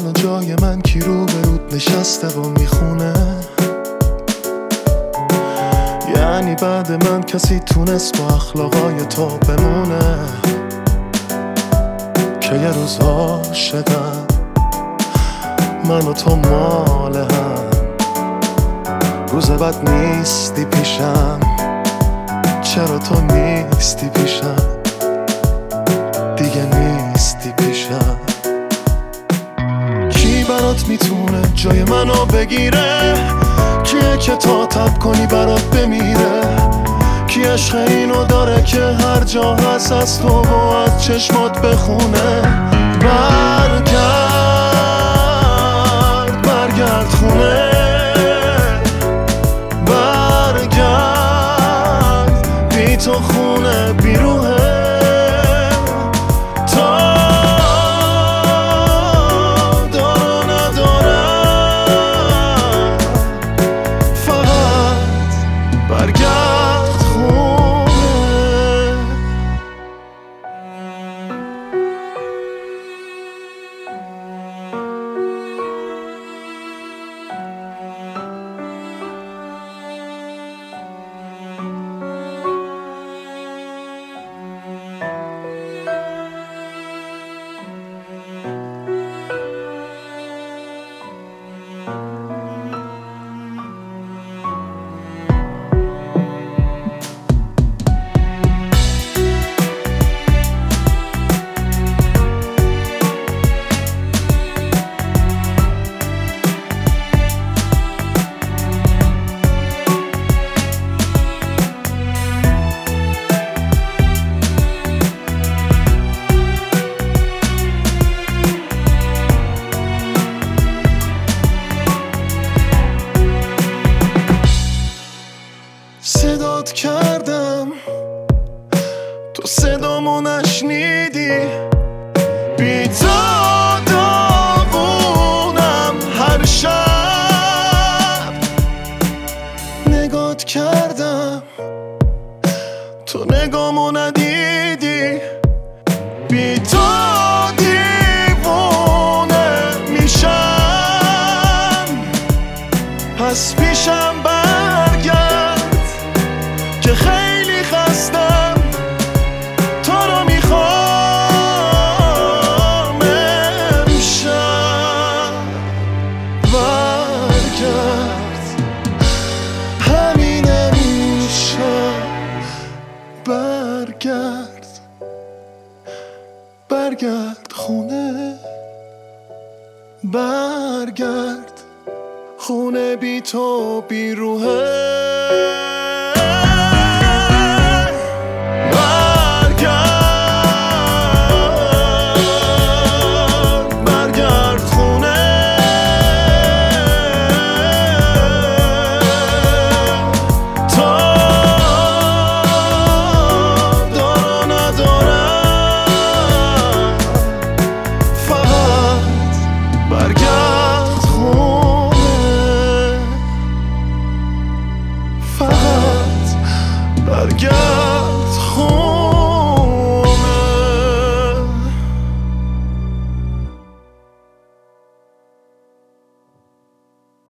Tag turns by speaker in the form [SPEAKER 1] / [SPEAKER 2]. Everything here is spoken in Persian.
[SPEAKER 1] الان جای من کی رو به رود نشسته و میخونه؟ یعنی بعد من کسی تونست با اخلاقای تو بمونه؟ که یه روز عاشقم من و تو مال هم، روز بعد نیستی پیشم. چرا تو نیستی پیشم؟ دیگه نیستی پیشم. کی برات میتونه جای منو بگیره؟ کیه که تا تب کنی برات بمیره؟ کی عشق اینو داره که هر جا هست از تو و از چشمات بخونه؟ برگرد خونه، برگرد بی تو خونه بی روحه. تا دارو ندارم، فقط برگرد خونه. صدات کردم تو صدامو نشنیدی، بی تو داغونم هر شب. نگات کردم تو نگامو ندیدی، بی تو دیوونه میشم. پس پیشم برگرد که خیلی خستم، تو رو میخوام امشب. برگرد همین امشب، برگرد خونه، برگرد خونه بی تو بی روحه.